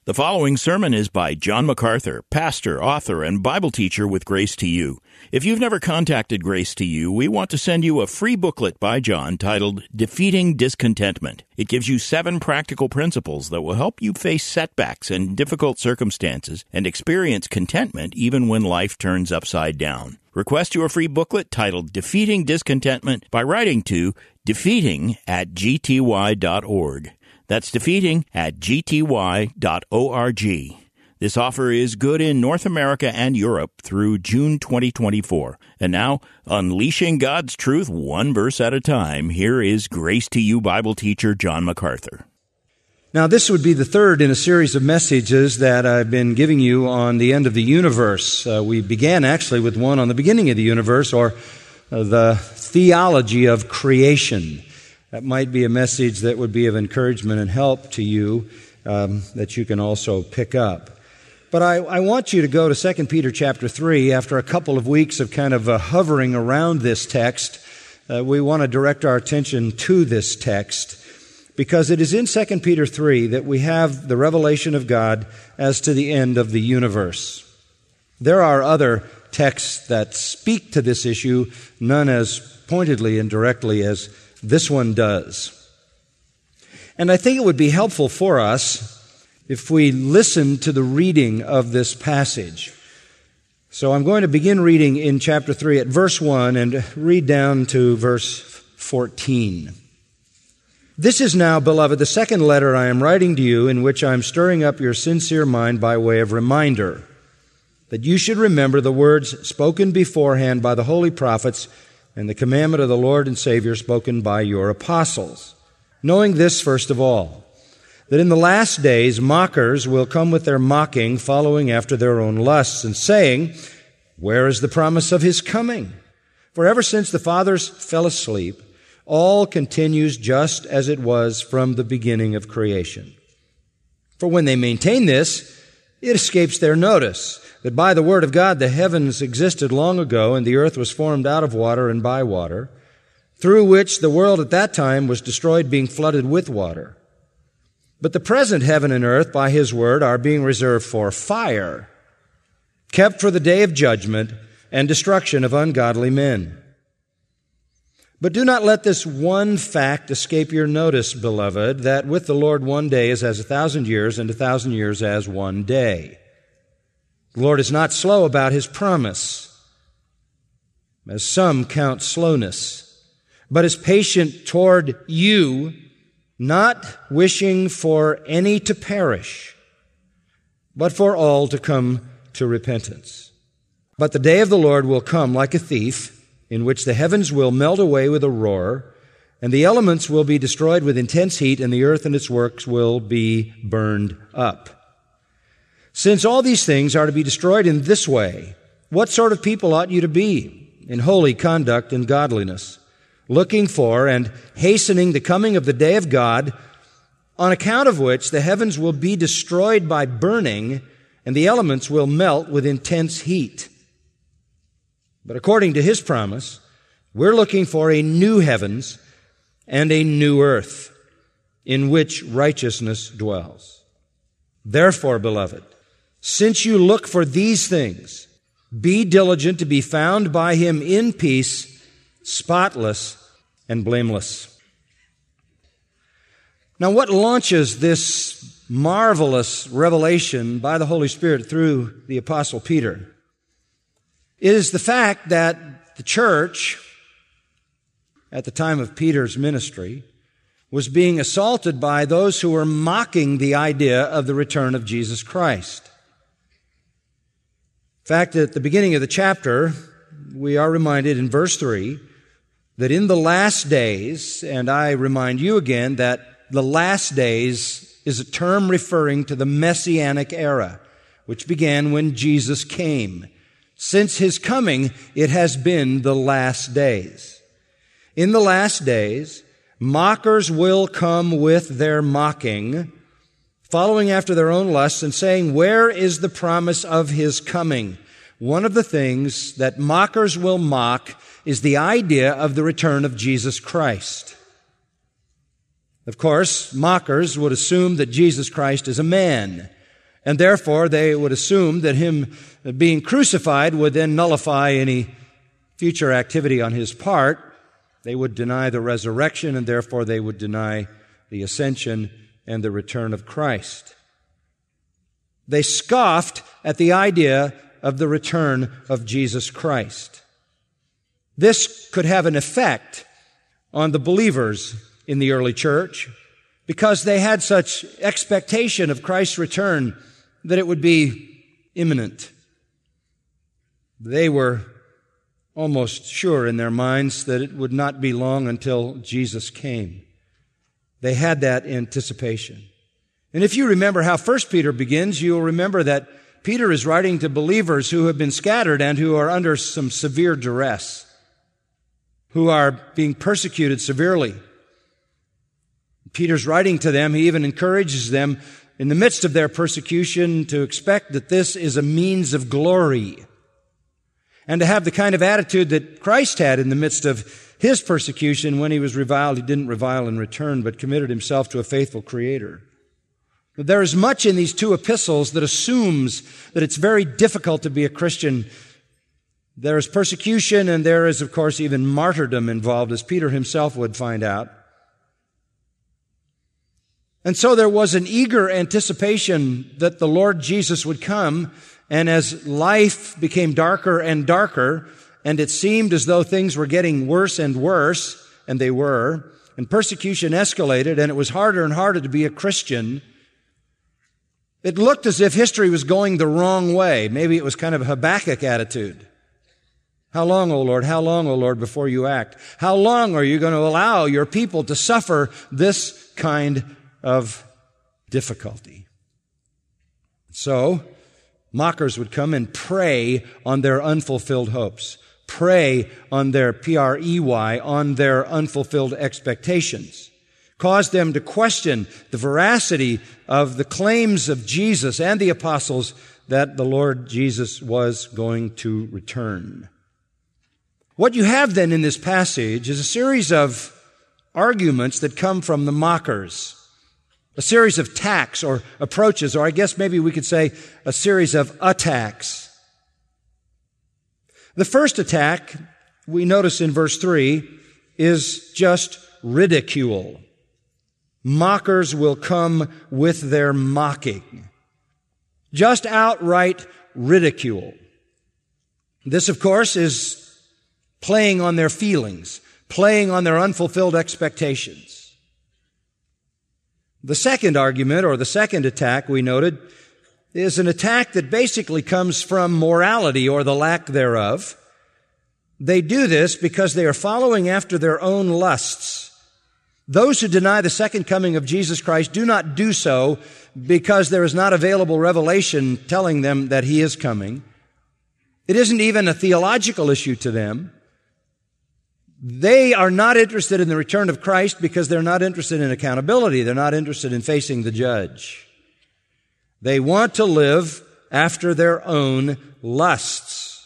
The following sermon is by John MacArthur, pastor, author, and Bible teacher with Grace to You. If you've never contacted Grace to You, we want to send you a free booklet by John titled Defeating Discontentment. It gives you 7 practical principles that will help you face setbacks and difficult circumstances and experience contentment even when life turns upside down. Request your free booklet titled Defeating Discontentment by writing to defeating@gty.org. That's defeating@gty.org. This offer is good in North America and Europe through June 2024. And now, unleashing God's truth one verse at a time, here is Grace to You Bible teacher John MacArthur. Now, this would be the third in a series of messages that I've been giving you on the end of the universe. We began actually with one on the beginning of the universe, or the theology of creation. That might be a message that would be of encouragement and help to you that you can also pick up. But I want you to go to 2 Peter chapter 3. After a couple of weeks of kind of hovering around this text, we want to direct our attention to this text, because it is in 2 Peter 3 that we have the revelation of God as to the end of the universe. There are other texts that speak to this issue, none as pointedly and directly as this one does. And I think it would be helpful for us if we listen to the reading of this passage. So I'm going to begin reading in chapter 3 at verse 1 and read down to verse 14. This is now, beloved, the second letter I am writing to you, in which I am stirring up your sincere mind by way of reminder, that you should remember the words spoken beforehand by the holy prophets and the commandment of the Lord and Savior spoken by your apostles. Knowing this, first of all, that in the last days mockers will come with their mocking, following after their own lusts, and saying, where is the promise of his coming? For ever since the fathers fell asleep, all continues just as it was from the beginning of creation. For when they maintain this, it escapes their notice that by the word of God the heavens existed long ago, and the earth was formed out of water and by water, through which the world at that time was destroyed, being flooded with water. But the present heaven and earth by his word are being reserved for fire, kept for the day of judgment and destruction of ungodly men. But do not let this one fact escape your notice, beloved, that with the Lord one day is as 1,000 years, and 1,000 years as one day. The Lord is not slow about his promise, as some count slowness, but is patient toward you, not wishing for any to perish, but for all to come to repentance. But the day of the Lord will come like a thief, in which the heavens will melt away with a roar, and the elements will be destroyed with intense heat, and the earth and its works will be burned up. Since all these things are to be destroyed in this way, what sort of people ought you to be in holy conduct and godliness, looking for and hastening the coming of the day of God, on account of which the heavens will be destroyed by burning, and the elements will melt with intense heat? But according to his promise, we're looking for a new heavens and a new earth in which righteousness dwells. Therefore, beloved, since you look for these things, be diligent to be found by him in peace, spotless and blameless. Now, what launches this marvelous revelation by the Holy Spirit through the Apostle Peter is the fact that the church, at the time of Peter's ministry, was being assaulted by those who were mocking the idea of the return of Jesus Christ. In fact, at the beginning of the chapter, we are reminded in verse 3 that in the last days, and I remind you again that the last days is a term referring to the Messianic era, which began when Jesus came. Since his coming, it has been the last days. In the last days, mockers will come with their mocking, following after their own lusts and saying, where is the promise of his coming? One of the things that mockers will mock is the idea of the return of Jesus Christ. Of course, mockers would assume that Jesus Christ is a man, And therefore, they would assume that him being crucified would then nullify any future activity on his part. They would deny the resurrection, and therefore they would deny the ascension and the return of Christ. They scoffed at the idea of the return of Jesus Christ. This could have an effect on the believers in the early church because they had such expectation of Christ's return that it would be imminent. They were almost sure in their minds that it would not be long until Jesus came. They had that anticipation. And if you remember how 1 Peter begins, you'll remember that Peter is writing to believers who have been scattered and who are under some severe duress, who are being persecuted severely. Peter's writing to them. He even encourages them in the midst of their persecution to expect that this is a means of glory and to have the kind of attitude that Christ had in the midst of his persecution. When he was reviled, he didn't revile in return, but committed himself to a faithful Creator. There is much in these two epistles that assumes that it's very difficult to be a Christian. There is persecution, and there is, of course, even martyrdom involved, as Peter himself would find out. And so there was an eager anticipation that the Lord Jesus would come, and as life became darker and darker, and it seemed as though things were getting worse and worse, and they were, and persecution escalated, and it was harder and harder to be a Christian, it looked as if history was going the wrong way. Maybe it was kind of a Habakkuk attitude. How long, O Lord? How long, O Lord, before you act? How long are you going to allow your people to suffer this kind of difficulty? So, mockers would come and prey on their unfulfilled hopes, prey on their P-R-E-Y, on their unfulfilled expectations, cause them to question the veracity of the claims of Jesus and the apostles that the Lord Jesus was going to return. What you have then in this passage is a series of arguments that come from the mockers, a series of attacks or approaches, or I guess maybe we could say a series of attacks. The first attack we notice in verse 3 is just ridicule. Mockers will come with their mocking. Just outright ridicule. This, of course, is playing on their feelings, playing on their unfulfilled expectations. The second argument, or the second attack we noted, is an attack that basically comes from morality or the lack thereof. They do this because they are following after their own lusts. Those who deny the second coming of Jesus Christ do not do so because there is not available revelation telling them that He is coming. It isn't even a theological issue to them. They are not interested in the return of Christ because they're not interested in accountability. They're not interested in facing the judge. They want to live after their own lusts.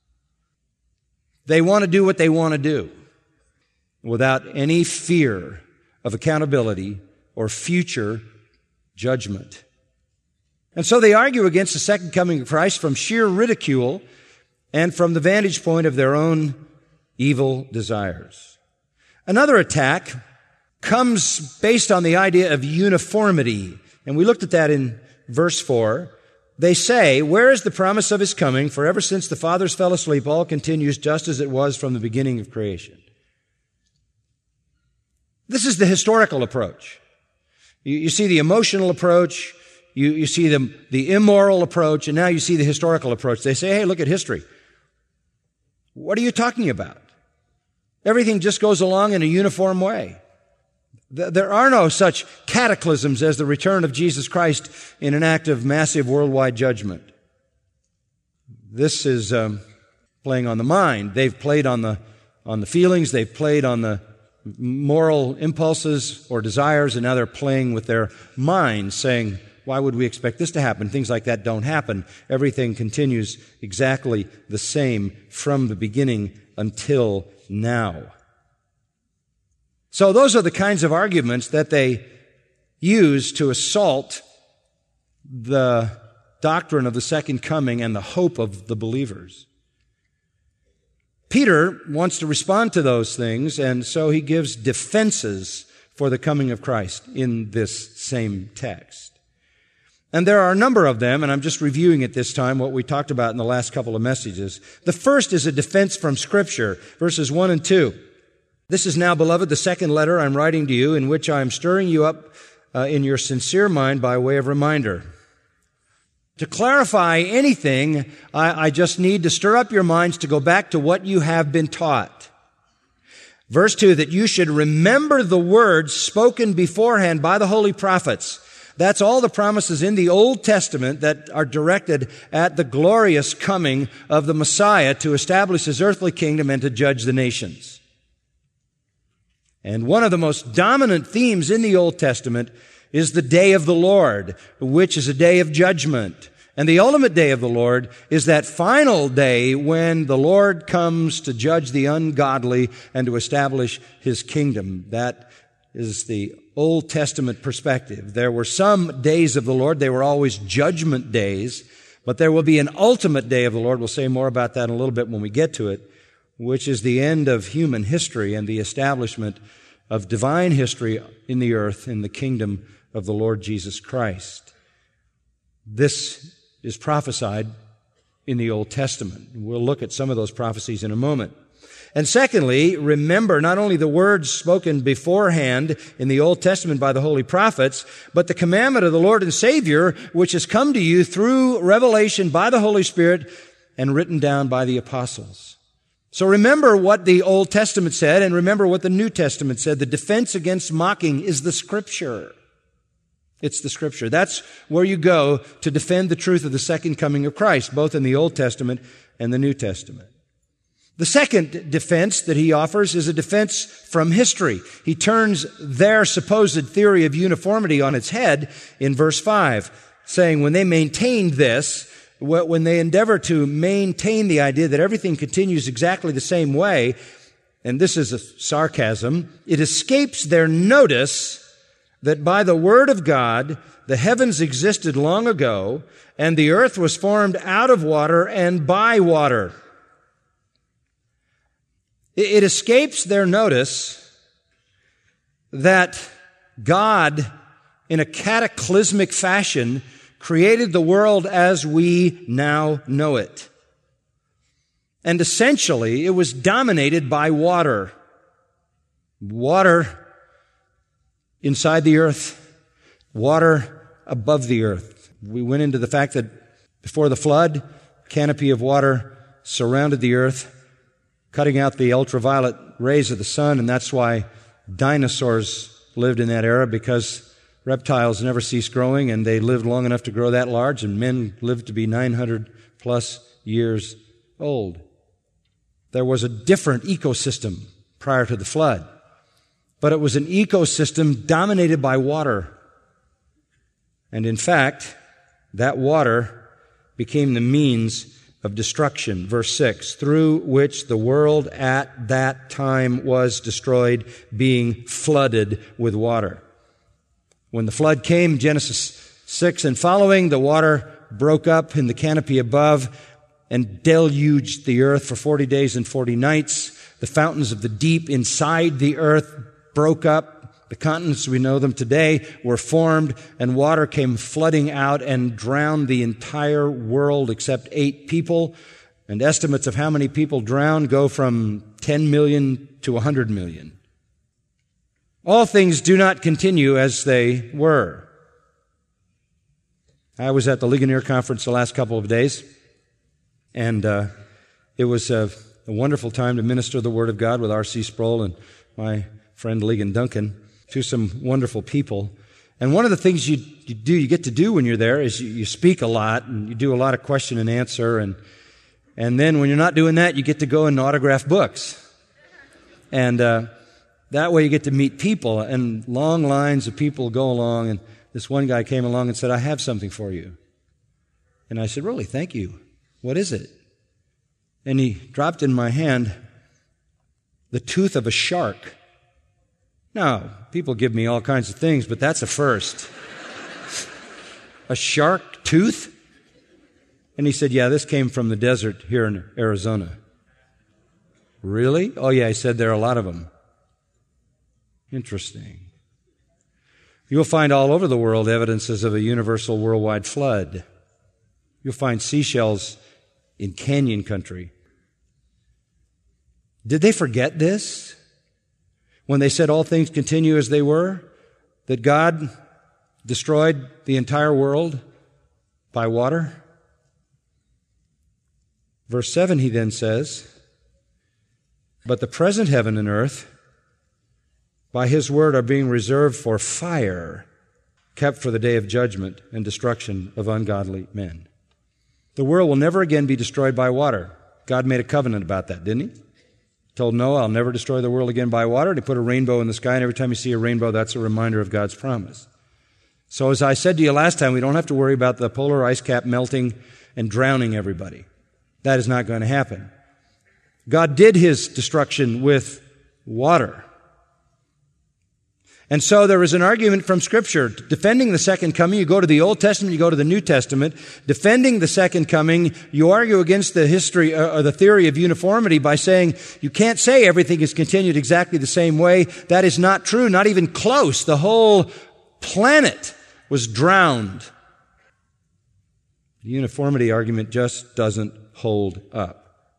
They want to do what they want to do without any fear of accountability or future judgment. And so they argue against the second coming of Christ from sheer ridicule and from the vantage point of their own evil desires. Another attack comes based on the idea of uniformity. And we looked at that in verse 4. They say, "Where is the promise of His coming? For ever since the fathers fell asleep, all continues just as it was from the beginning of creation." This is the historical approach. You see the emotional approach, you see the immoral approach, and now you see the historical approach. They say, hey, look at history. What are you talking about? Everything just goes along in a uniform way. There are no such cataclysms as the return of Jesus Christ in an act of massive worldwide judgment. This is playing on the mind. They've played on the feelings. They've played on the moral impulses or desires, and now they're playing with their minds, saying, why would we expect this to happen? Things like that don't happen. Everything continues exactly the same from the beginning until now. So those are the kinds of arguments that they use to assault the doctrine of the second coming and the hope of the believers. Peter wants to respond to those things, and so he gives defenses for the coming of Christ in this same text. And there are a number of them, and I'm just reviewing at this time what we talked about in the last couple of messages. The first is a defense from Scripture, verses 1 and 2. This is now, beloved, the second letter I'm writing to you, in which I am stirring you up in your sincere mind by way of reminder. To clarify anything, I just need to stir up your minds to go back to what you have been taught. Verse 2, that you should remember the words spoken beforehand by the holy prophets. That's all the promises in the Old Testament that are directed at the glorious coming of the Messiah to establish his earthly kingdom and to judge the nations. And one of the most dominant themes in the Old Testament is the day of the Lord, which is a day of judgment. And the ultimate day of the Lord is that final day when the Lord comes to judge the ungodly and to establish his kingdom. That is the Old Testament perspective. There were some days of the Lord. They were always judgment days. But there will be an ultimate day of the Lord. We'll say more about that in a little bit when we get to it, which is the end of human history and the establishment of divine history in the earth in the kingdom of the Lord Jesus Christ. This is prophesied in the Old Testament. We'll look at some of those prophecies in a moment. And secondly, remember not only the words spoken beforehand in the Old Testament by the holy prophets, but the commandment of the Lord and Savior, which has come to you through revelation by the Holy Spirit and written down by the apostles. So remember what the Old Testament said and remember what the New Testament said. The defense against mocking is the Scripture. It's the Scripture. That's where you go to defend the truth of the second coming of Christ, both in the Old Testament and the New Testament. The second defense that he offers is a defense from history. He turns their supposed theory of uniformity on its head in verse 5, saying when they maintained this, when they endeavor to maintain the idea that everything continues exactly the same way, and this is a sarcasm, it escapes their notice that by the word of God, the heavens existed long ago, and the earth was formed out of water and by water. It escapes their notice that God, in a cataclysmic fashion, created the world as we now know it. And essentially, it was dominated by water. Water inside the earth, water above the earth. We went into the fact that before the flood, a canopy of water surrounded the earth, cutting out the ultraviolet rays of the sun, and that's why dinosaurs lived in that era, because reptiles never cease growing, and they lived long enough to grow that large, and men lived to be 900 plus years old. There was a different ecosystem prior to the flood. But it was an ecosystem dominated by water. And in fact, that water became the means of destruction. Verse 6, through which the world at that time was destroyed, being flooded with water. When the flood came, Genesis 6 and following, the water broke up in the canopy above and deluged the earth for 40 days and 40 nights. The fountains of the deep inside the earth broke up. The continents we know them today were formed, and water came flooding out and drowned the entire world except 8 people. And estimates of how many people drowned go from 10 million to 100 million. All things do not continue as they were. I was at the Ligonier Conference the last couple of days, and it was a wonderful time to minister the Word of God with R.C. Sproul and my friend Ligon Duncan, to some wonderful people. And one of the things you get to do when you're there is you speak a lot and you do a lot of question and answer. And then when you're not doing that, you get to go and autograph books. And that way you get to meet people, and long lines of people go along. And this one guy came along and said, I have something for you. And I said, really, thank you. What is it? And he dropped in my hand the tooth of a shark. Now, people give me all kinds of things, but that's a first. A shark tooth? And he said, yeah, this came from the desert here in Arizona. Really? Oh, yeah, he said there are a lot of them. Interesting. You'll find all over the world evidences of a universal worldwide flood. You'll find seashells in canyon country. Did they forget this when they said all things continue as they were? That God destroyed the entire world by water? Verse 7, he then says, but the present heaven and earth, by His word, are being reserved for fire, kept for the day of judgment and destruction of ungodly men. The world will never again be destroyed by water. God made a covenant about that, didn't He? He told Noah, I'll never destroy the world again by water. And He put a rainbow in the sky, and every time you see a rainbow, that's a reminder of God's promise. So as I said to you last time, we don't have to worry about the polar ice cap melting and drowning everybody. That is not going to happen. God did His destruction with water. And so there is an argument from Scripture defending the second coming. You go to the Old Testament, you go to the New Testament. Defending the second coming, you argue against the history or the theory of uniformity by saying you can't say everything is continued exactly the same way. That is not true, not even close. The whole planet was drowned. The uniformity argument just doesn't hold up.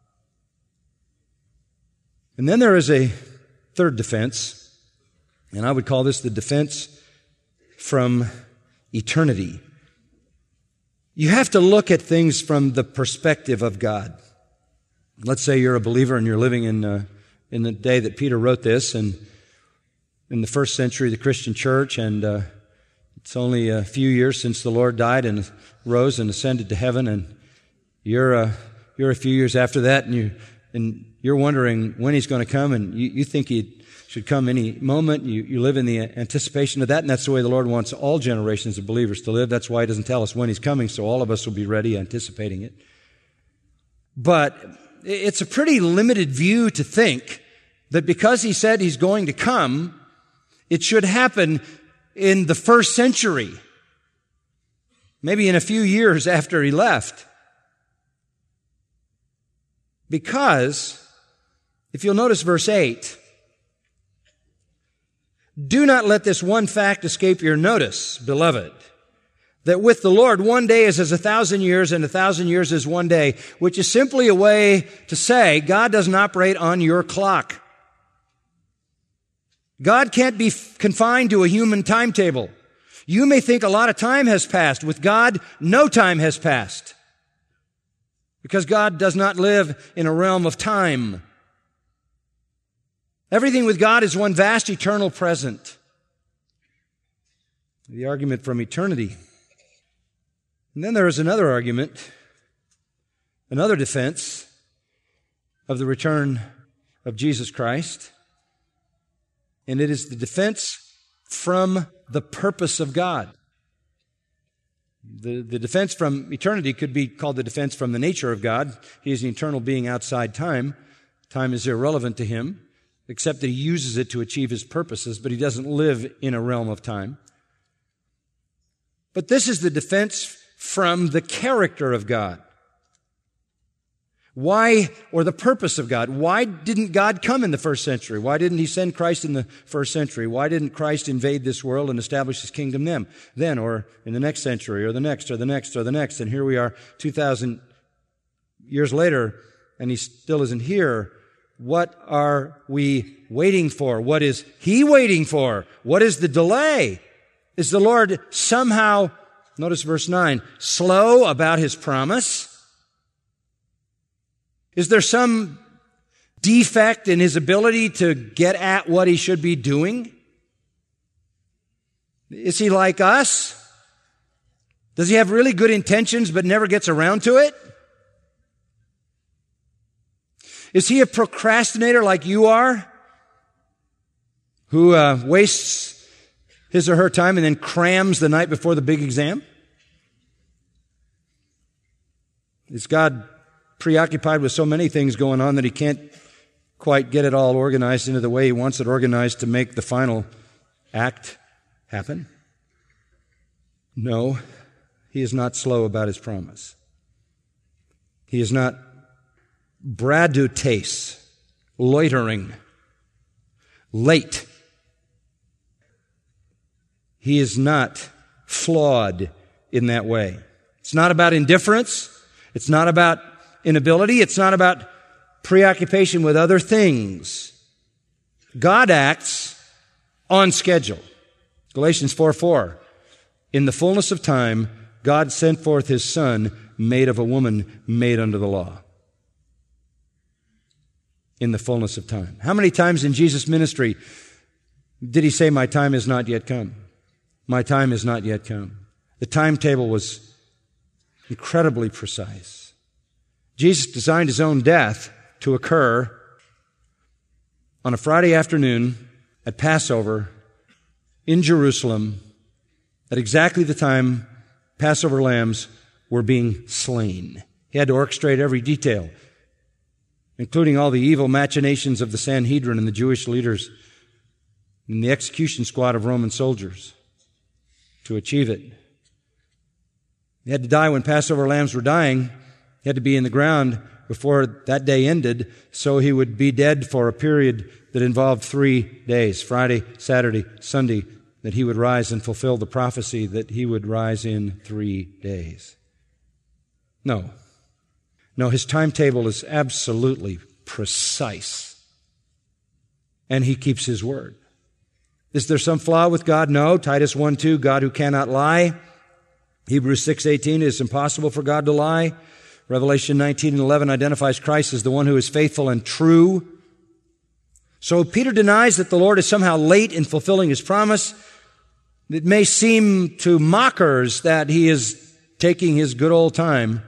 And then there is a third defense. And I would call this the defense from eternity. You have to look at things from the perspective of God. Let's say you're a believer and you're living in the day that Peter wrote this, and in the first century of the Christian church, and it's only a few years since the Lord died and rose and ascended to heaven, and you're a few years after that, and you're wondering when He's going to come, and you think He should come any moment. You live in the anticipation of that, and that's the way the Lord wants all generations of believers to live. That's why He doesn't tell us when He's coming, so all of us will be ready, anticipating it. But it's a pretty limited view to think that because He said He's going to come, it should happen in the first century, maybe in a few years after He left. Because, if you'll notice verse 8, do not let this one fact escape your notice, beloved, that with the Lord 1 day is as 1,000 years and 1,000 years is 1 day, which is simply a way to say God doesn't operate on your clock. God can't be confined to a human timetable. You may think a lot of time has passed. With God, no time has passed. Because God does not live in a realm of time. Everything with God is one vast eternal present. The argument from eternity. And then there is another argument, another defense of the return of Jesus Christ. And it is the defense from the purpose of God. The defense from eternity could be called the defense from the nature of God. He is an eternal being outside time. Time is irrelevant to Him, except that He uses it to achieve His purposes, but He doesn't live in a realm of time. But this is the defense from the character of God. Why, or the purpose of God? Why didn't God come in the first century? Why didn't He send Christ in the first century? Why didn't Christ invade this world and establish His kingdom then, or in the next century, or the next, or the next, or the next? And here we are 2,000 years later, and He still isn't here. What are we waiting for? What is He waiting for? What is the delay? Is the Lord somehow, notice verse 9, slow about His promise? Is there some defect in His ability to get at what He should be doing? Is He like us? Does He have really good intentions but never gets around to it? Is He a procrastinator like you are, who wastes his or her time and then crams the night before the big exam? Is God preoccupied with so many things going on that He can't quite get it all organized into the way He wants it organized to make the final act happen? No, He is not slow about His promise. He is not bradutes, loitering, late. He is not flawed in that way. It's not about indifference. It's not about inability. It's not about preoccupation with other things. God acts on schedule. Galatians 4:4. In the fullness of time, God sent forth His Son, made of a woman, made under the law. In the fullness of time. How many times in Jesus' ministry did He say, "My time is not yet come"? My time is not yet come. The timetable was incredibly precise. Jesus designed His own death to occur on a Friday afternoon at Passover in Jerusalem at exactly the time Passover lambs were being slain. He had to orchestrate every detail, including all the evil machinations of the Sanhedrin and the Jewish leaders and the execution squad of Roman soldiers to achieve it. He had to die when Passover lambs were dying. He had to be in the ground before that day ended, so He would be dead for a period that involved 3 days, Friday, Saturday, Sunday, that He would rise and fulfill the prophecy that He would rise in 3 days. No, His timetable is absolutely precise, and He keeps His word. Is there some flaw with God? No. Titus 1:2, God who cannot lie. Hebrews 6:18, it is impossible for God to lie. Revelation 19:11 identifies Christ as the one who is faithful and true. So Peter denies that the Lord is somehow late in fulfilling His promise. It may seem to mockers that He is taking His good old time,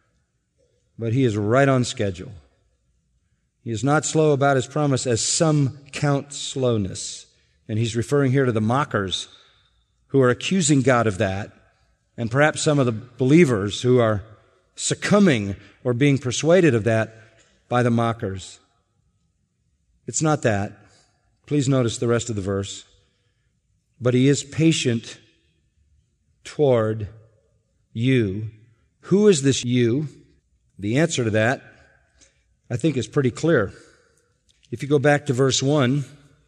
but He is right on schedule. He is not slow about His promise, as some count slowness. And He's referring here to the mockers who are accusing God of that, and perhaps some of the believers who are succumbing or being persuaded of that by the mockers. It's not that. Please notice the rest of the verse. But He is patient toward you. Who is this you? The answer to that, I think, is pretty clear. If you go back to verse 1,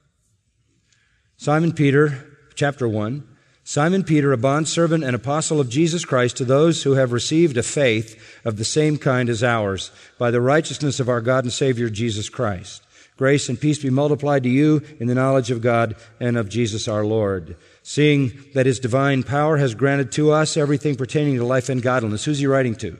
Simon Peter, chapter 1, Simon Peter, a bondservant and apostle of Jesus Christ, to those who have received a faith of the same kind as ours, by the righteousness of our God and Savior Jesus Christ. Grace and peace be multiplied to you in the knowledge of God and of Jesus our Lord, seeing that His divine power has granted to us everything pertaining to life and godliness. Who's He writing to?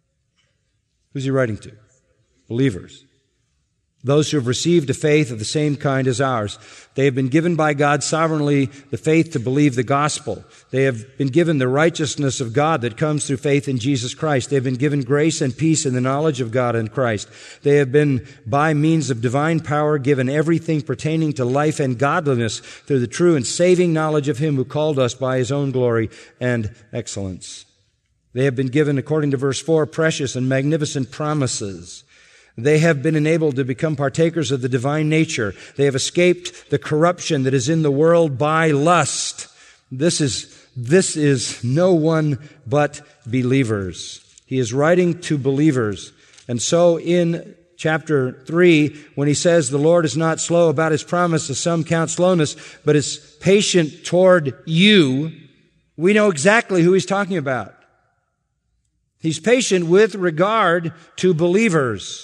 Who's He writing to? Believers. Those who have received a faith of the same kind as ours. They have been given by God sovereignly the faith to believe the gospel. They have been given the righteousness of God that comes through faith in Jesus Christ. They have been given grace and peace in the knowledge of God and Christ. They have been, by means of divine power, given everything pertaining to life and godliness through the true and saving knowledge of Him who called us by His own glory and excellence. They have been given, according to verse 4, precious and magnificent promises. They have been enabled to become partakers of the divine nature. They have escaped the corruption that is in the world by lust. This is no one but believers. He is writing to believers. And so in chapter 3, when he says the Lord is not slow about His promise, as some count slowness, but is patient toward you, we know exactly who He's talking about. He's patient with regard to believers.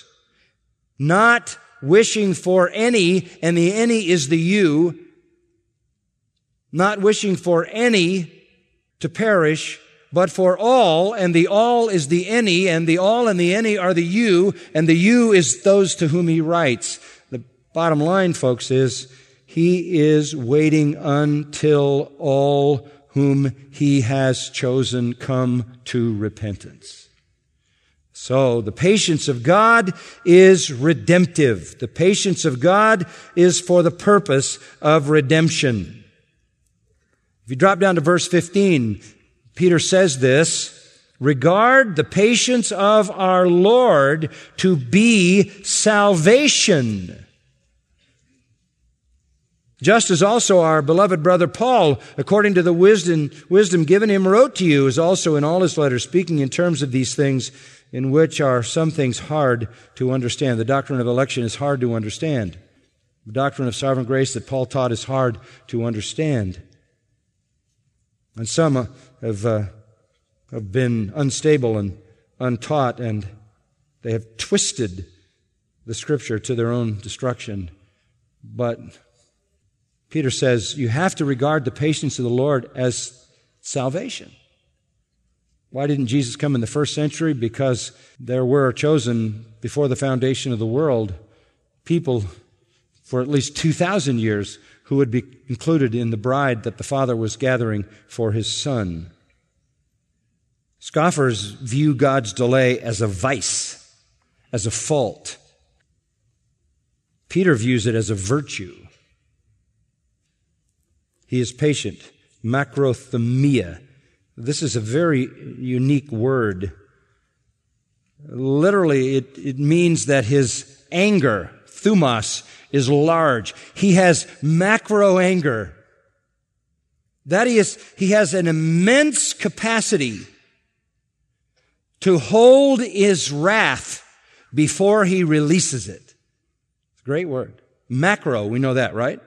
Not wishing for any, and the any is the you, not wishing for any to perish, but for all, and the all is the any, and the all and the any are the you, and the you is those to whom He writes. The bottom line, folks, is He is waiting until all whom He has chosen come to repentance. So the patience of God is redemptive. The patience of God is for the purpose of redemption. If you drop down to verse 15, Peter says this, regard the patience of our Lord to be salvation. Just as also our beloved brother Paul, according to the wisdom given him, wrote to you, is also in all his letters, speaking in terms of these things, in which are some things hard to understand. The doctrine of election is hard to understand. The doctrine of sovereign grace that Paul taught is hard to understand. And some have been unstable and untaught, and they have twisted the Scripture to their own destruction. But Peter says you have to regard the patience of the Lord as salvation. Why didn't Jesus come in the first century? Because there were chosen before the foundation of the world people for at least 2,000 years who would be included in the bride that the Father was gathering for His Son. Scoffers view God's delay as a vice, as a fault. Peter views it as a virtue. He is patient. Macrothumia. This is a very unique word. Literally, it means that his anger, thumos, is large. He has macro anger. That is, he has an immense capacity to hold his wrath before he releases it. It's a great word. Macro, we know that, right?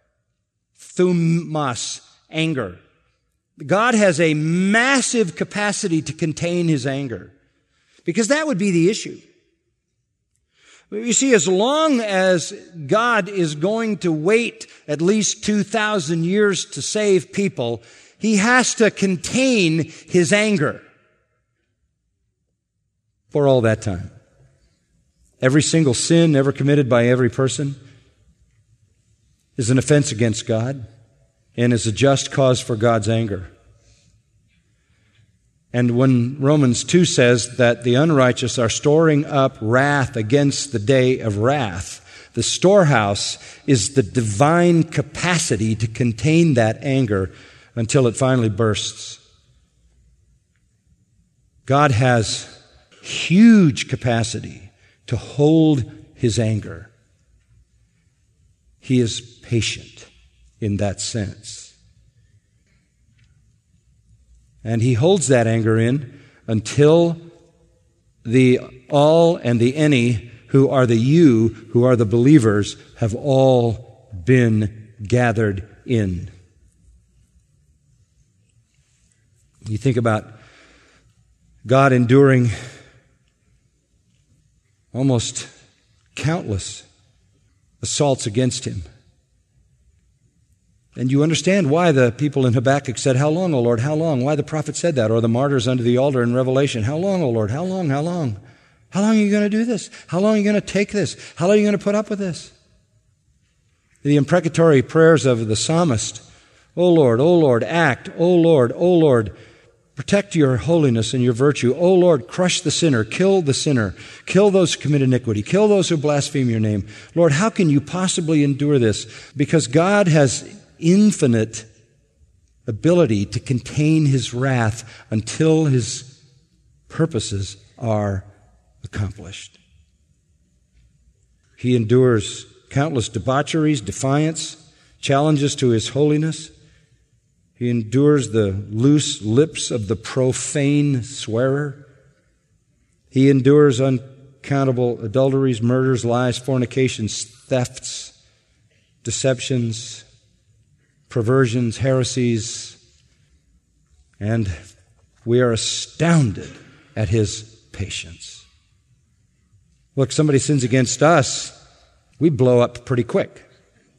Thumos, anger. God has a massive capacity to contain His anger, because that would be the issue. You see, as long as God is going to wait at least 2,000 years to save people, He has to contain His anger for all that time. Every single sin ever committed by every person is an offense against God and is a just cause for God's anger. And when Romans 2 says that the unrighteous are storing up wrath against the day of wrath, the storehouse is the divine capacity to contain that anger until it finally bursts. God has huge capacity to hold His anger. He is patient in that sense. And He holds that anger in until the all and the any who are the you, who are the believers, have all been gathered in. You think about God enduring almost countless assaults against Him. And you understand why the people in Habakkuk said, "How long, O Lord, how long?" Why the prophet said that, or the martyrs under the altar in Revelation, "How long, O Lord, how long, how long? How long are you going to do this? How long are you going to take this? How long are you going to put up with this?" The imprecatory prayers of the psalmist, O Lord, act. O Lord, protect your holiness and your virtue. O Lord, crush the sinner, kill those who commit iniquity, kill those who blaspheme your name. Lord, how can you possibly endure this? Because God has infinite ability to contain His wrath until His purposes are accomplished. He endures countless debaucheries, defiance, challenges to His holiness. He endures the loose lips of the profane swearer. He endures uncountable adulteries, murders, lies, fornications, thefts, deceptions, perversions, heresies, and we are astounded at His patience. Look, somebody sins against us, we blow up pretty quick.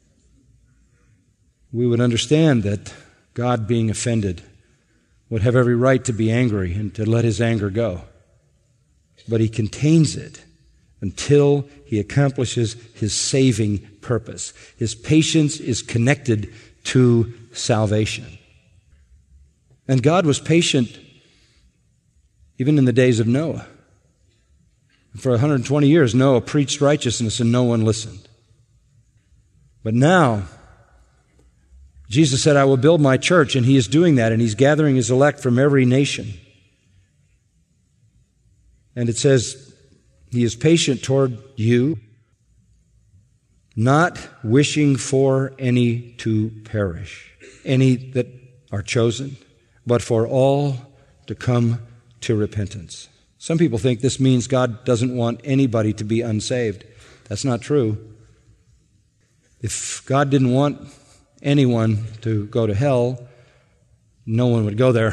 We would understand that God, being offended, would have every right to be angry and to let His anger go. But He contains it until He accomplishes His saving purpose. His patience is connected to salvation. And God was patient even in the days of Noah. For 120 years, Noah preached righteousness and no one listened. But now, Jesus said, "I will build my church," and He is doing that, and He's gathering His elect from every nation. And it says, He is patient toward you. not wishing for any to perish, any that are chosen, but for all to come to repentance. Some people think this means God doesn't want anybody to be unsaved. That's not true. If God didn't want anyone to go to hell, no one would go there.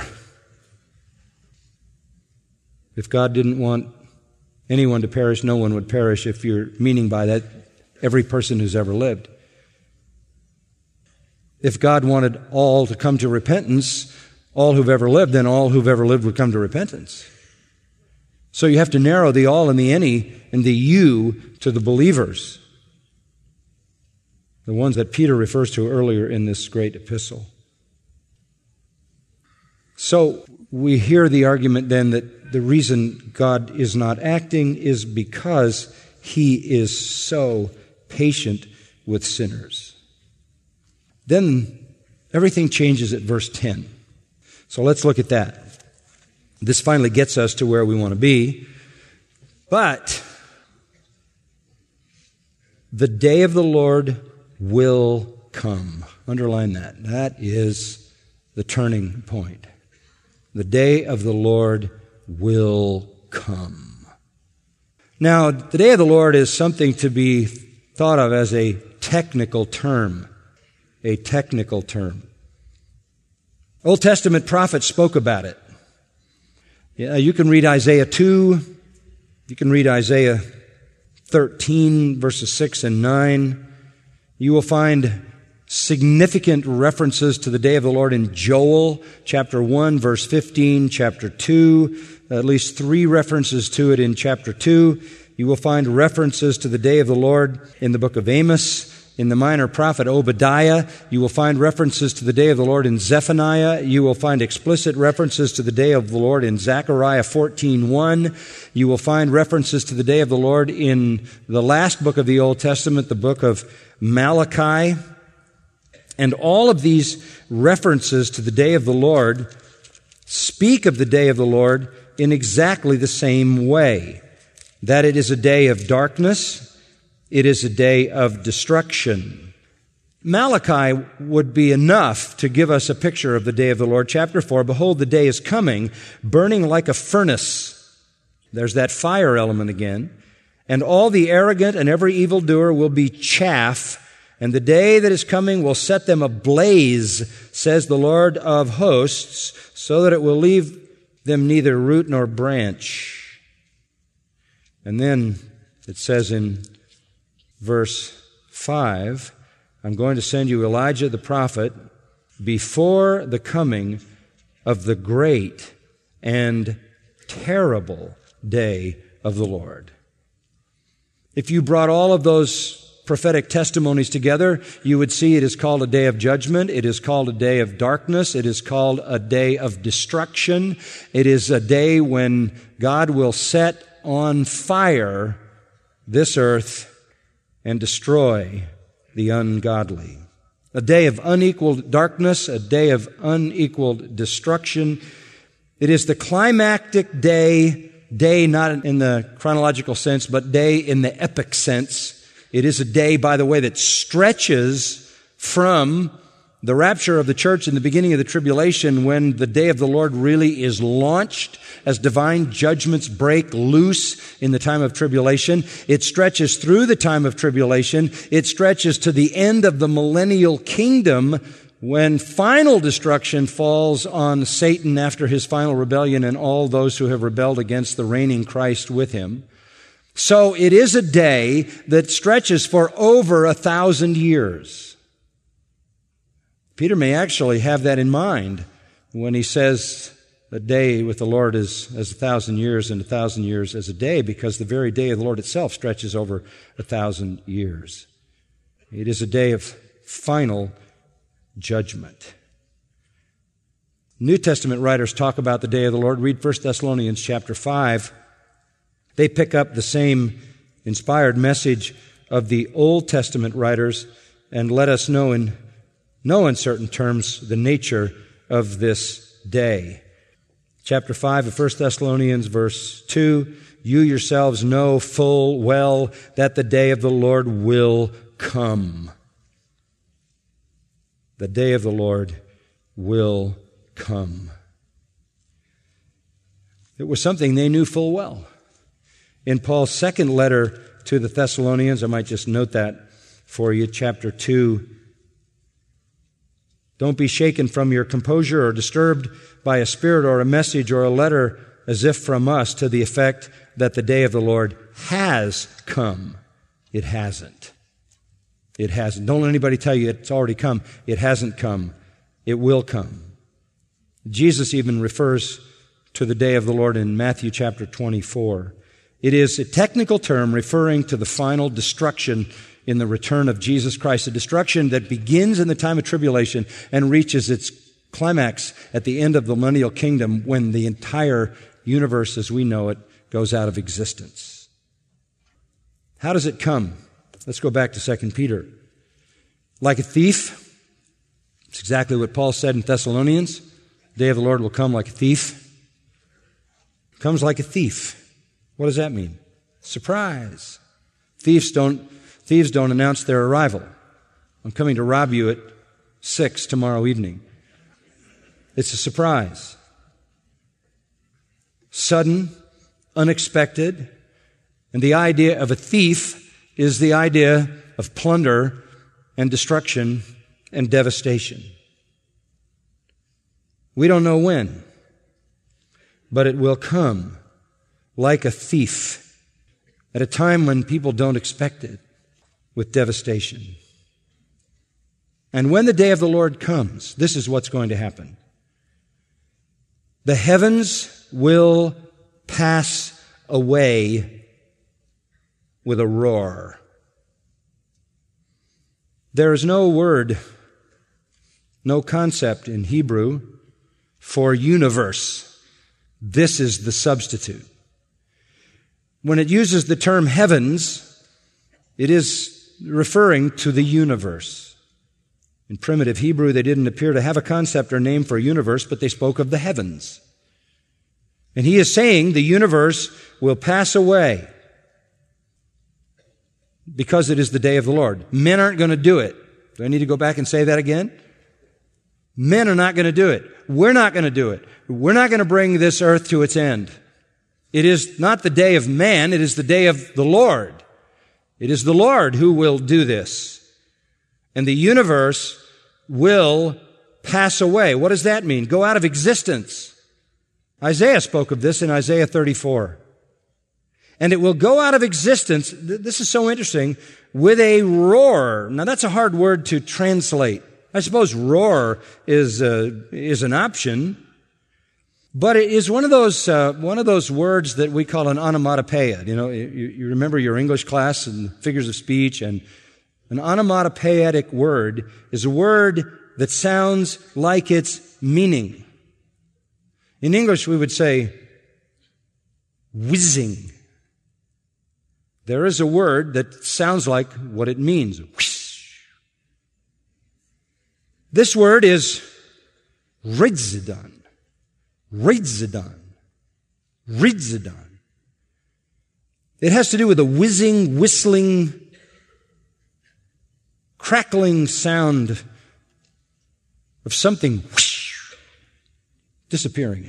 If God didn't want anyone to perish, no one would perish. If you're meaning by that every person who's ever lived. If God wanted all to come to repentance, all who've ever lived, then all who've ever lived would come to repentance. So you have to narrow the all and the any and the you to the believers, the ones that Peter refers to earlier in this great epistle. So we hear the argument then that the reason God is not acting is because He is so patient with sinners. Then everything changes at verse 10. So let's look at that. This finally gets us to where we want to be. But the day of the Lord will come. Underline that. That is the turning point. The day of the Lord will come. Now, the day of the Lord is something to be thought of as a technical term. A technical term. Old Testament prophets spoke about it. You can read Isaiah 2. You can read Isaiah 13, verses 6 and 9. You will find significant references to the day of the Lord in Joel, chapter 1, verse 15, chapter 2, at least 3 references to it in chapter 2. You will find references to the day of the Lord in the book of Amos. In the minor prophet Obadiah, you will find references to the day of the Lord in Zephaniah. You will find explicit references to the day of the Lord in Zechariah 14:1. You will find references to the day of the Lord in the last book of the Old Testament, the book of Malachi. And all of these references to the day of the Lord speak of the day of the Lord in exactly the same way, that it is a day of darkness. It is a day of destruction. Malachi would be enough to give us a picture of the day of the Lord. Chapter 4, behold, the day is coming, burning like a furnace. There's that fire element again. And all the arrogant and every evildoer will be chaff, and the day that is coming will set them ablaze, says the Lord of hosts, so that it will leave them neither root nor branch. And then it says in verse 5, I'm going to send you Elijah the prophet before the coming of the great and terrible day of the Lord. If you brought all of those prophetic testimonies together, you would see it is called a day of judgment. It is called a day of darkness. It is called a day of destruction. It is a day when God will set on fire this earth and destroy the ungodly. A day of unequaled darkness, a day of unequaled destruction. It is the climactic day not in the chronological sense, but day in the epic sense. It is a day, by the way, that stretches from the rapture of the church in the beginning of the tribulation, when the day of the Lord really is launched as divine judgments break loose in the time of tribulation. It stretches through the time of tribulation. It stretches to the end of the millennial kingdom, when final destruction falls on Satan after his final rebellion and all those who have rebelled against the reigning Christ with him. So it is a day that stretches for over 1,000 years. Peter may actually have that in mind when he says a day with the Lord is as 1,000 years and 1,000 years as a day, because the very day of the Lord itself stretches over 1,000 years. It is a day of final judgment. New Testament writers talk about the day of the Lord. Read 1 Thessalonians chapter 5. They pick up the same inspired message of the Old Testament writers and let us know in no uncertain terms the nature of this day. Chapter 5 of 1 Thessalonians, verse 2, you yourselves know full well that the day of the Lord will come. The day of the Lord will come. It was something they knew full well. In Paul's second letter to the Thessalonians, I might just note that for you, chapter 2, don't be shaken from your composure or disturbed by a spirit or a message or a letter as if from us to the effect that the day of the Lord has come. It hasn't. It hasn't. Don't let anybody tell you it's already come. It hasn't come. It will come. Jesus even refers to the day of the Lord in Matthew chapter 24. It is a technical term referring to the final destruction in the return of Jesus Christ, a destruction that begins in the time of tribulation and reaches its climax at the end of the millennial kingdom when the entire universe as we know it goes out of existence. How does it come? Let's go back to 2 Peter. Like a thief, it's exactly what Paul said in Thessalonians. The day of the Lord will come like a thief. It comes like a thief. What does that mean? Surprise. Thieves don't announce their arrival. I'm coming to rob you at 6 tomorrow evening. It's a surprise. Sudden, unexpected, and the idea of a thief is the idea of plunder and destruction and devastation. We don't know when, but it will come like a thief at a time when people don't expect it, with devastation. And when the day of the Lord comes, this is what's going to happen. The heavens will pass away with a roar. There is no word, no concept in Hebrew for universe. This is the substitute. When it uses the term heavens, it is referring to the universe. In primitive Hebrew, they didn't appear to have a concept or name for a universe, but they spoke of the heavens. And he is saying the universe will pass away because it is the day of the Lord. Men aren't going to do it. Do I need to go back and say that again? Men are not going to do it. We're not going to do it. We're not going to bring this earth to its end. It is not the day of man, it is the day of the Lord. It is the Lord who will do this. And the universe will pass away. What does that mean? Go out of existence. Isaiah spoke of this in Isaiah 34. And it will go out of existence, this is so interesting, with a roar. Now that's a hard word to translate. I suppose roar is an option, but it is one of those words that we call an onomatopoeia. You know, you remember your English class and figures of speech, and an onomatopoeic word is a word that sounds like its meaning. In English, we would say whizzing. There is a word that sounds like what it means. Whoosh. This word is ridzidon. Ridzidon. Ridzidon. It has to do with a whizzing, whistling, crackling sound of something whoosh, disappearing.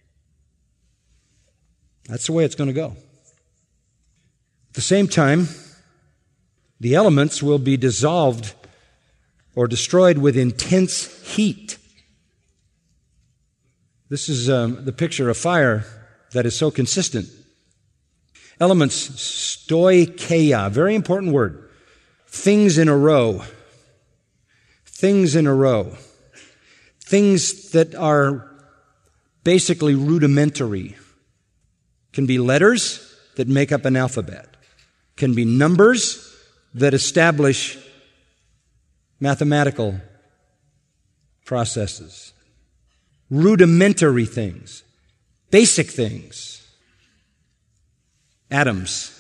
That's the way it's going to go. At the same time, the elements will be dissolved or destroyed with intense heat. This is the picture of fire that is so consistent. Elements, stoicheia, very important word. Things in a row. Things in a row. Things that are basically rudimentary. Can be letters that make up an alphabet. Can be numbers that establish mathematical processes. Rudimentary things. Basic things. Atoms.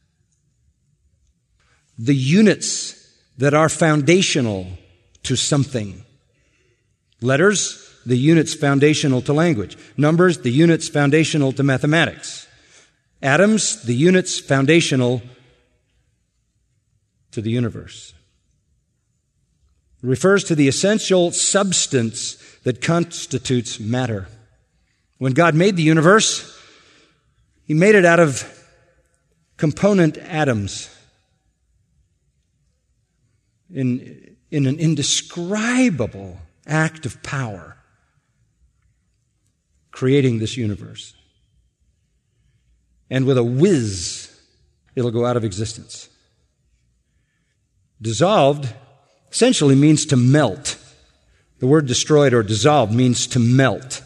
The units that are foundational to something. Letters, the units foundational to language. Numbers, the units foundational to mathematics. Atoms, the units foundational to the universe. It refers to the essential substance that constitutes matter. When God made the universe, He made it out of component atoms in an indescribable act of power, creating this universe. And with a whiz, it'll go out of existence. Dissolved essentially means to melt. The word destroyed or dissolved means to melt.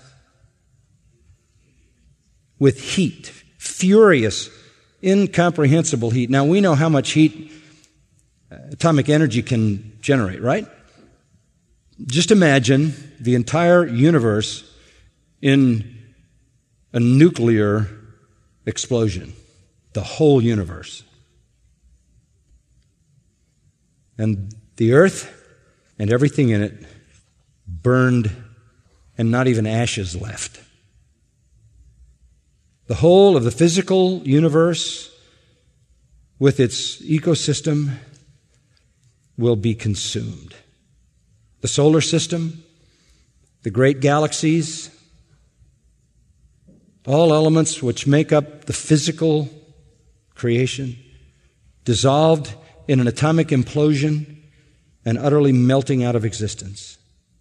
With heat, furious, incomprehensible heat. Now, we know how much heat atomic energy can generate, right? Just imagine the entire universe in a nuclear explosion. The whole universe. And the earth and everything in it burned and not even ashes left. The whole of the physical universe with its ecosystem will be consumed. The solar system, the great galaxies, all elements which make up the physical creation, dissolved in an atomic implosion and utterly melting out of existence.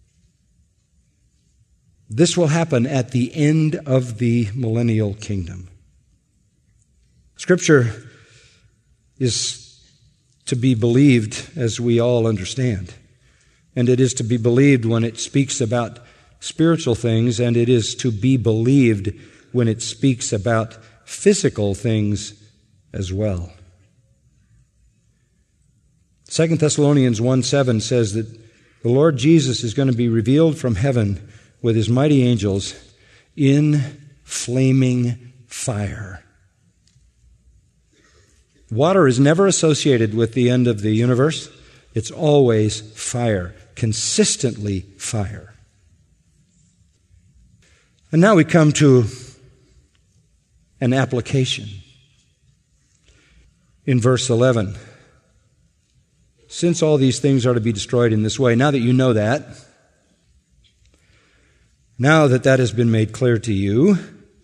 This will happen at the end of the millennial kingdom. Scripture is to be believed, as we all understand. And it is to be believed when it speaks about spiritual things, and it is to be believed when it speaks about physical things as well. 2 Thessalonians 1:7 says that the Lord Jesus is going to be revealed from heaven with His mighty angels in flaming fire. Water is never associated with the end of the universe. It's always fire, consistently fire. And now we come to an application. In verse 11, since all these things are to be destroyed in this way, now that you know that, now that that has been made clear to you,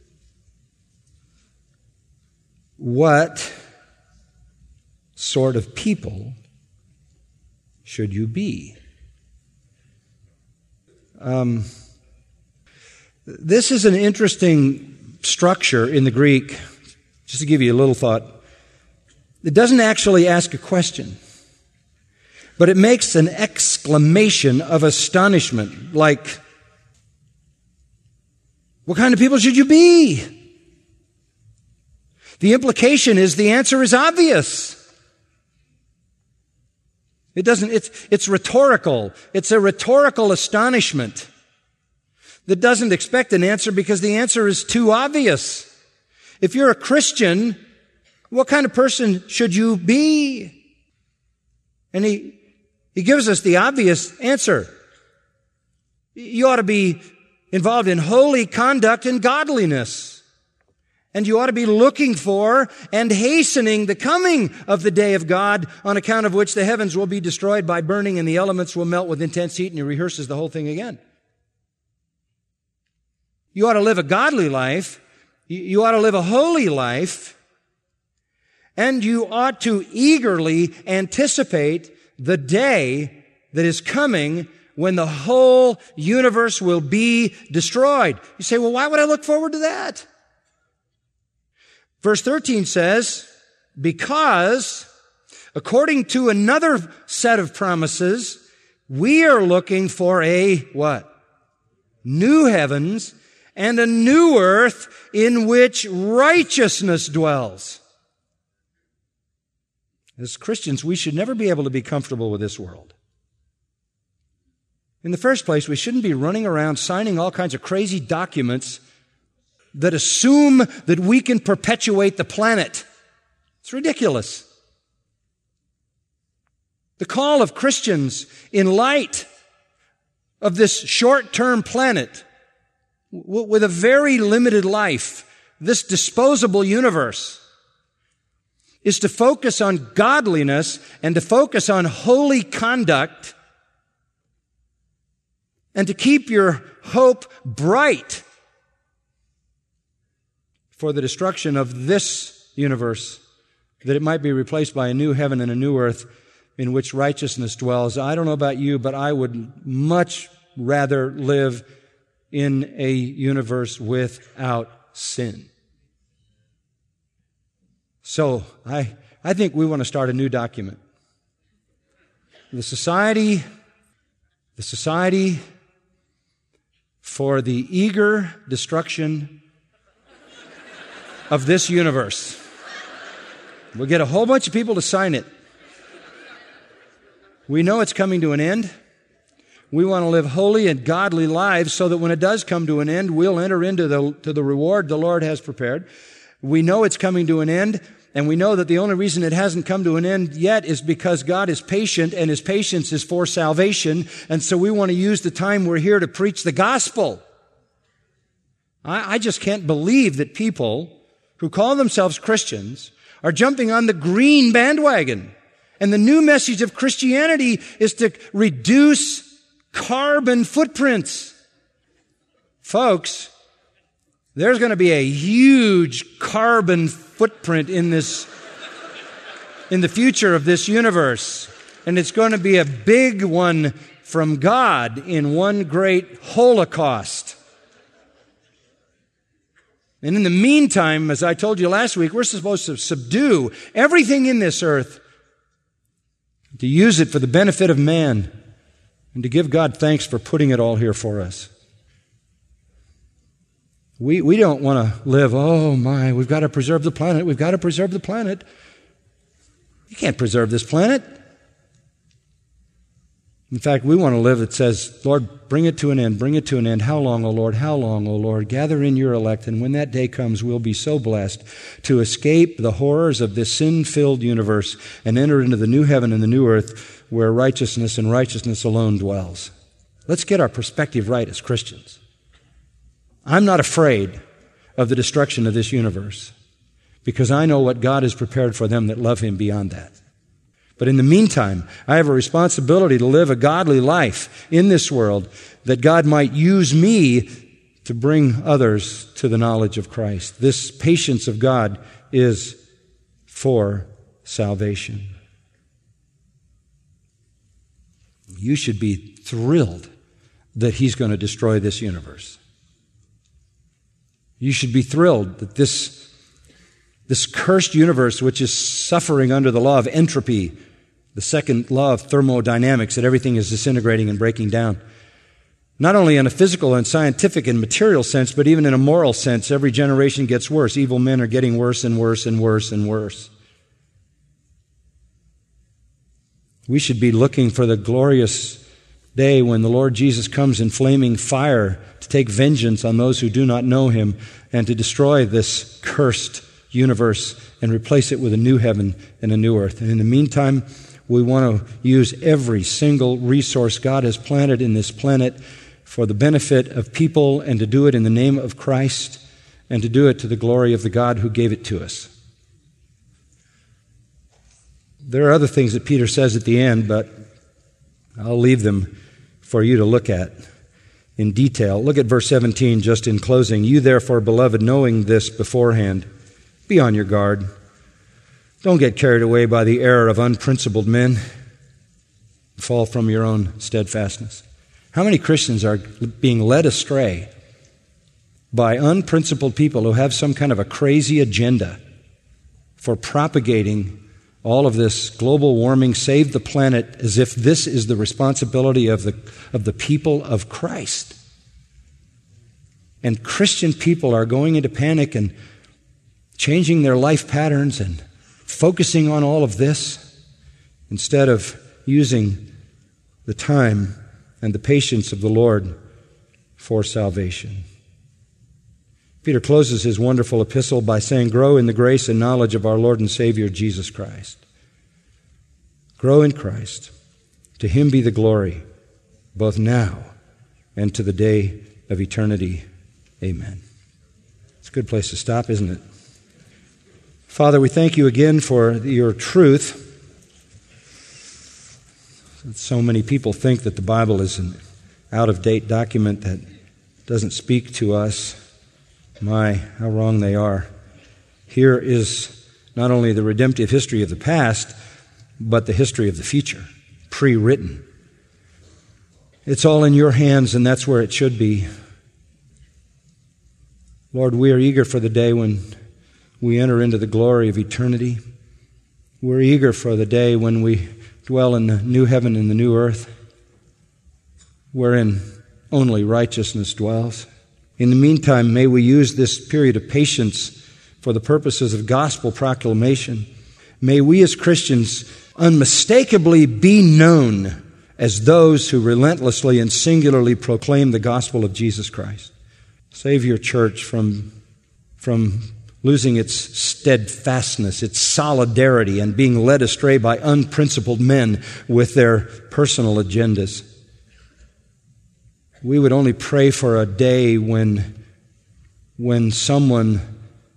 what sort of people should you be? This is an interesting structure in the Greek. Just to give you a little thought, it doesn't actually ask a question, but it makes an exclamation of astonishment, like, what kind of people should you be? The implication is the answer is obvious. It's rhetorical. It's a rhetorical astonishment that doesn't expect an answer because the answer is too obvious. If you're a Christian, what kind of person should you be? And he gives us the obvious answer. You ought to be involved in holy conduct and godliness. And you ought to be looking for and hastening the coming of the day of God, on account of which the heavens will be destroyed by burning and the elements will melt with intense heat. And he rehearses the whole thing again. You ought to live a godly life. You ought to live a holy life. And you ought to eagerly anticipate the day that is coming when the whole universe will be destroyed. You say, well, why would I look forward to that? Verse 13 says, because according to another set of promises, we are looking for a what? New heavens and a new earth in which righteousness dwells. As Christians, we should never be able to be comfortable with this world. In the first place, we shouldn't be running around signing all kinds of crazy documents that assume that we can perpetuate the planet. It's ridiculous. The call of Christians in light of this short-term planet with a very limited life, this disposable universe, is to focus on godliness and to focus on holy conduct and to keep your hope bright for the destruction of this universe, that it might be replaced by a new heaven and a new earth in which righteousness dwells. I don't know about you, but I would much rather live in a universe without sin. So I think we want to start a new document. The Society for the Eager Destruction of this Universe. We'll get a whole bunch of people to sign it. We know it's coming to an end. We want to live holy and godly lives so that when it does come to an end, we'll enter into the reward the Lord has prepared. We know it's coming to an end, and we know that the only reason it hasn't come to an end yet is because God is patient, and His patience is for salvation. And so we want to use the time we're here to preach the gospel. I just can't believe that people who call themselves Christians are jumping on the green bandwagon. And the new message of Christianity is to reduce carbon footprints. Folks, there's going to be a huge carbon footprint in the future of this universe. And it's going to be a big one from God in one great holocaust. And in the meantime, as I told you last week, we're supposed to subdue everything in this earth, to use it for the benefit of man, and to give God thanks for putting it all here for us. We don't want to live, oh my, we've got to preserve the planet, we've got to preserve the planet. You can't preserve this planet. In fact, we want to live that says, Lord, bring it to an end, bring it to an end. How long, O Lord, how long, O Lord? Gather in your elect, and when that day comes, we'll be so blessed to escape the horrors of this sin-filled universe and enter into the new heaven and the new earth where righteousness and righteousness alone dwells. Let's get our perspective right as Christians. I'm not afraid of the destruction of this universe because I know what God has prepared for them that love Him beyond that. But in the meantime, I have a responsibility to live a godly life in this world that God might use me to bring others to the knowledge of Christ. This patience of God is for salvation. You should be thrilled that He's going to destroy this universe. You should be thrilled that this cursed universe, which is suffering under the law of entropy, the second law of thermodynamics, that everything is disintegrating and breaking down. Not only in a physical and scientific and material sense, but even in a moral sense, every generation gets worse. Evil men are getting worse and worse and worse and worse. We should be looking for the glorious day when the Lord Jesus comes in flaming fire to take vengeance on those who do not know Him and to destroy this cursed universe and replace it with a new heaven and a new earth. And in the meantime, we want to use every single resource God has planted in this planet for the benefit of people and to do it in the name of Christ and to do it to the glory of the God who gave it to us. There are other things that Peter says at the end, but I'll leave them for you to look at in detail. Look at verse 17 just in closing. You therefore, beloved, knowing this beforehand, be on your guard. Don't get carried away by the error of unprincipled men. Fall from your own steadfastness. How many Christians are being led astray by unprincipled people who have some kind of a crazy agenda for propagating all of this global warming, save the planet, as if this is the responsibility of the people of Christ? And Christian people are going into panic and changing their life patterns and focusing on all of this instead of using the time and the patience of the Lord for salvation. Peter closes his wonderful epistle by saying, grow in the grace and knowledge of our Lord and Savior, Jesus Christ. Grow in Christ. To Him be the glory, both now and to the day of eternity. Amen. It's a good place to stop, isn't it? Father, we thank you again for your truth. So many people think that the Bible is an out-of-date document that doesn't speak to us. My, how wrong they are. Here is not only the redemptive history of the past, but the history of the future, pre-written. It's all in your hands, and that's where it should be. Lord, we are eager for the day when we enter into the glory of eternity. We're eager for the day when we dwell in the new heaven and the new earth, wherein only righteousness dwells. In the meantime, may we use this period of patience for the purposes of gospel proclamation. May we as Christians unmistakably be known as those who relentlessly and singularly proclaim the gospel of Jesus Christ. Save your church from losing its steadfastness, its solidarity, and being led astray by unprincipled men with their personal agendas. We would only pray for a day when someone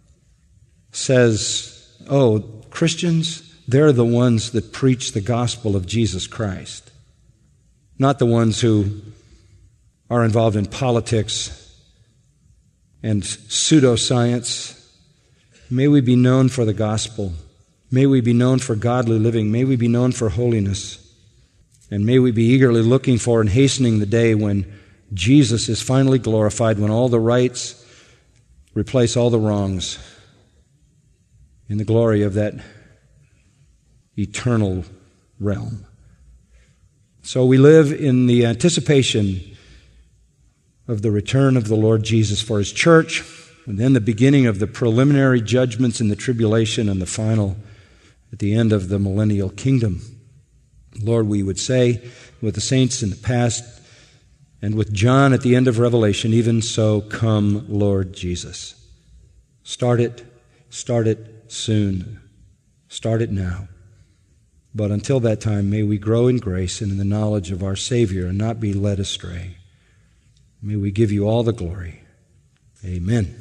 says, oh, Christians, they're the ones that preach the gospel of Jesus Christ, not the ones who are involved in politics and pseudoscience. May we be known for the gospel. May we be known for godly living. May we be known for holiness. And may we be eagerly looking for and hastening the day when Jesus is finally glorified, when all the rights replace all the wrongs in the glory of that eternal realm. So we live in the anticipation of the return of the Lord Jesus for His church, and then the beginning of the preliminary judgments in the tribulation and the final at the end of the millennial kingdom. Lord, we would say with the saints in the past and with John at the end of Revelation, even so, come, Lord Jesus. Start it soon. Start it now. But until that time, may we grow in grace and in the knowledge of our Savior and not be led astray. May we give you all the glory. Amen.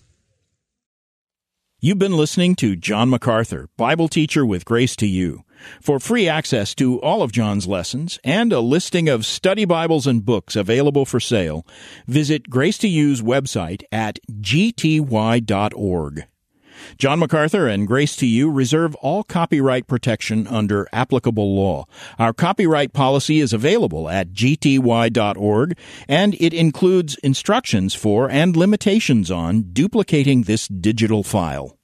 You've been listening to John MacArthur, Bible teacher with Grace to You. For free access to all of John's lessons and a listing of study Bibles and books available for sale, visit Grace to You's website at gty.org. John MacArthur and Grace to You reserve all copyright protection under applicable law. Our copyright policy is available at gty.org, and it includes instructions for and limitations on duplicating this digital file.